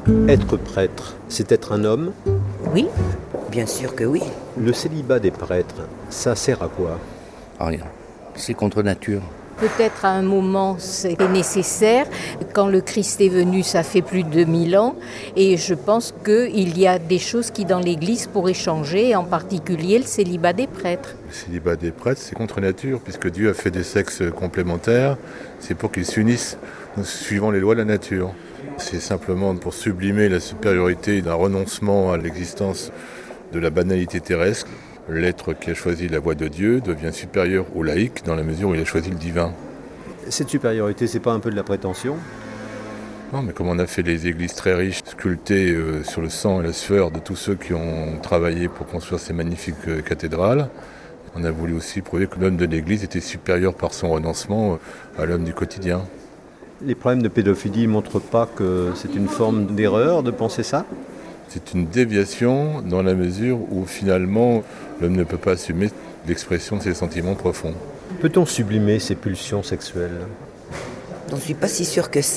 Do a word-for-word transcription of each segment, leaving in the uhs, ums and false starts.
Être prêtre, c'est être un homme? Oui, bien sûr que oui. Le célibat des prêtres, ça sert à quoi? Rien. C'est contre nature. Peut-être à un moment c'est nécessaire. Quand le Christ est venu, ça fait plus de mille ans. Et je pense qu'il y a des choses qui dans l'Église pourraient changer, en particulier le célibat des prêtres. Le célibat des prêtres, c'est contre nature, puisque Dieu a fait des sexes complémentaires. C'est pour qu'ils s'unissent suivant les lois de la nature. C'est simplement pour sublimer la supériorité d'un renoncement à l'existence de la banalité terrestre. L'être qui a choisi la voie de Dieu devient supérieur au laïc dans la mesure où il a choisi le divin. Cette supériorité, c'est pas un peu de la prétention? Non, mais comme on a fait les églises très riches, sculptées euh, sur le sang et la sueur de tous ceux qui ont travaillé pour construire ces magnifiques euh, cathédrales, on a voulu aussi prouver que l'homme de l'église était supérieur par son renoncement euh, à l'homme du quotidien. Les problèmes de pédophilie ne montrent pas que c'est une forme d'erreur de penser ça? C'est une déviation dans la mesure où finalement l'homme ne peut pas assumer l'expression de ses sentiments profonds. Peut-on sublimer ses pulsions sexuelles? Je ne suis pas si sûre que ça.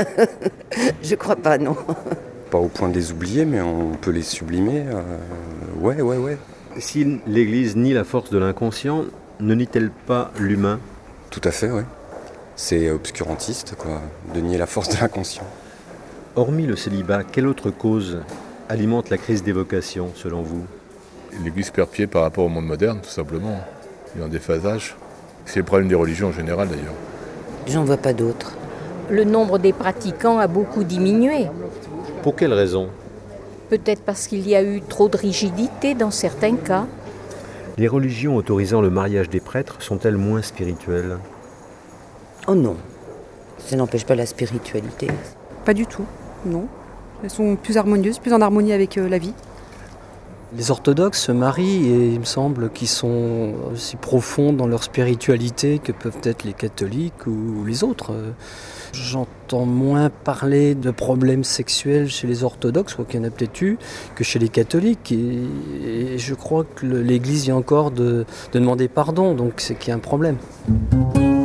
Je crois pas, non. Pas au point de les oublier, mais on peut les sublimer. Euh, ouais, ouais, ouais. Si l'Église nie la force de l'inconscient, ne nie-t-elle pas l'humain? Tout à fait, ouais. C'est obscurantiste, quoi, de nier la force de l'inconscient. Hormis le célibat, quelle autre cause alimente la crise des vocations, selon vous? L'Église perd pied par rapport au monde moderne, tout simplement. Il y a un déphasage. C'est le problème des religions en général, d'ailleurs. J'en vois pas d'autres. Le nombre des pratiquants a beaucoup diminué. Pour quelle raison? Peut-être parce qu'il y a eu trop de rigidité dans certains cas. Les religions autorisant le mariage des prêtres sont-elles moins spirituelles? Oh non, ça n'empêche pas la spiritualité. Pas du tout, non. Elles sont plus harmonieuses, plus en harmonie avec euh, la vie. Les orthodoxes se marient et il me semble qu'ils sont aussi profonds dans leur spiritualité que peuvent être les catholiques ou les autres. J'entends moins parler de problèmes sexuels chez les orthodoxes, quoi qu'il y en a peut-être eu, que chez les catholiques. Et, et je crois que l'Église vient encore de, de demander pardon, donc c'est qu'il y a un problème.